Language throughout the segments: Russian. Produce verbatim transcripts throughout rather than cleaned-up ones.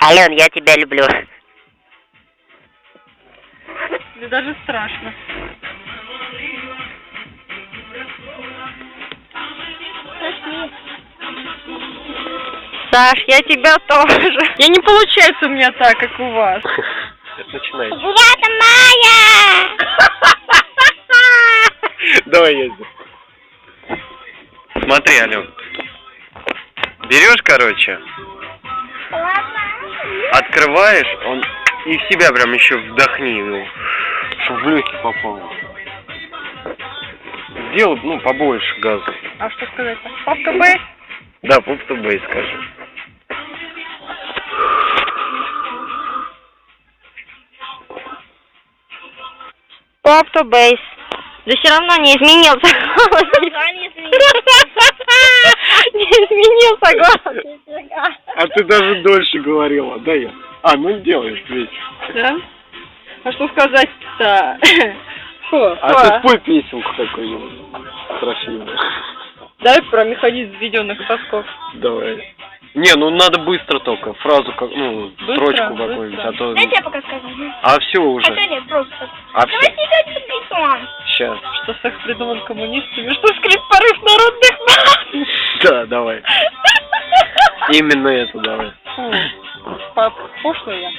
Ален, я тебя люблю. Мне даже страшно. Саш, я тебя тоже. Я не получается у меня так, как у вас. Начинай. девятое мая! Давай ездим. Смотри, Ален. Берешь, короче, открываешь, он и в себя прям еще вдохни его, чтобы в легкие попало. Сделай, ну, побольше газа. А что сказать-то? Папка Б? Да, поп-то бей, скажи. Поп-то бейс. Да все равно не изменился. Не изменился голос. А ты даже дольше говорила, да я? А, ну делаешь, ведь. Да? А что сказать-то? Фу, А фу. ты спой песенку какую-нибудь красивую. Давай про механизм введенных сосков. Давай. Не, ну надо быстро только, фразу, как, ну, Быстро, строчку какую-нибудь, а то... Дайте я пока скажу. А все уже. Хотя нет, просто. А Давайте все. идете бетон. Сейчас. Что секс придуман коммунистами, что скрip порыв народных масс. Да, давай. Именно это давай. Фу, по- пошло я.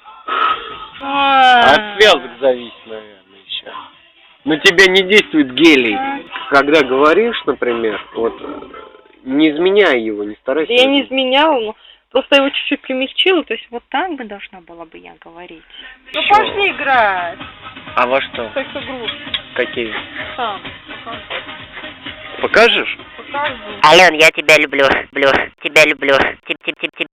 От связок зависит, наверное, еще. На тебя не действует гелий. Когда говоришь, например, вот, не изменяй его, не старайся. Я не изменяла, но просто его чуть-чуть примягчила, то есть вот так бы должна была бы я говорить. Ну Чё? пошли играть. А во что? Секс-игру. Какие? Сам. Покажешь? Покажу. Ален, я тебя люблю. Люблю. Тебя люблю. Тип-тип-тип-тип.